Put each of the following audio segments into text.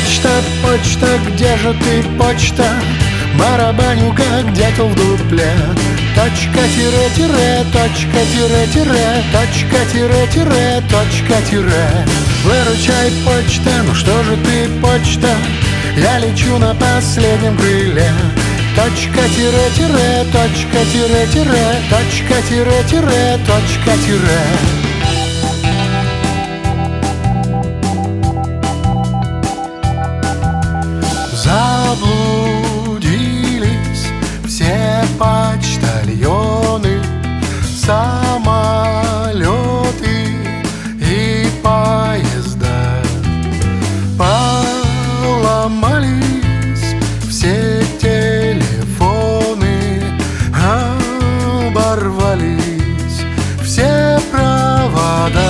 Почта, почта, где же ты, почта? Барабаню, как дятел в дупле. Точка, тире, тире, точка, тире, тире, точка, тире, тире, точка, тире. Выручай, почта, ну что же ты, почта? Я лечу на последнем крыле. Точка, тире, тире, точка, тире, тире, точка, тире, тире, точка, тире. Заблудились все почтальоны, самолеты и поезда. Поломались все телефоны, оборвались все провода.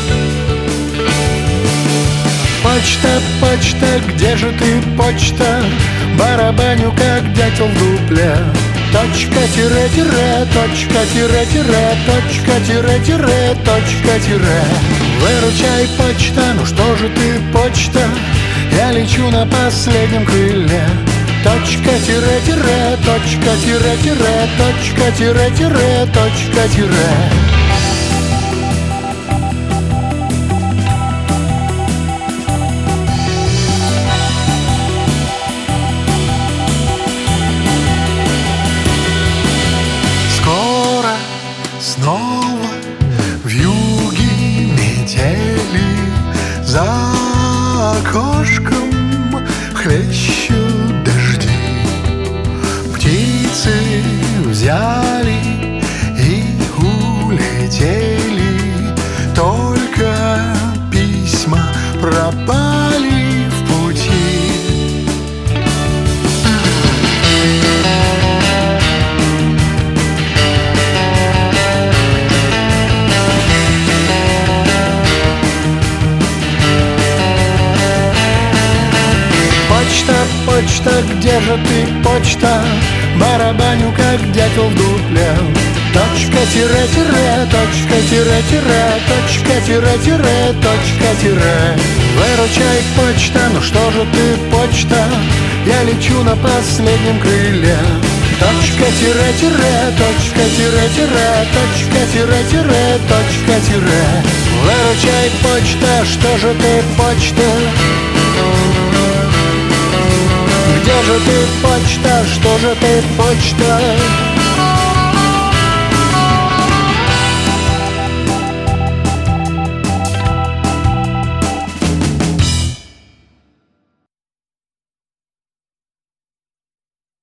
Почта, почта, где же ты, почта? Барабаню, как дятел в дупле. Точка, тире, тире, точка, тире, тире, точка, тире, тире, точка, тире. Выручай, почта, ну что же ты, почта? Я лечу на последнем крыле. Точка, тире, тире, точка, тире, тире, точка, тире, тире, точка, тире. Снова вьюги метели, за окошком хлещут дожди. Птицы взяли и улетели, только письма пропали в пути. Почта, почта, где же ты, почта? Барабаню, как дятел в дупле. Точка, тире, тире, точка, тире, тире, точка, тире, тире, точка, тире. Выручай, почта, ну что же ты, почта? Я лечу на последнем крыле. Точка, тире, тире, точка, тире, тире, точка, тире, тире, точка, тире. Выручай, почта, что же ты, почта? Где же ты, почта, что же ты, почта?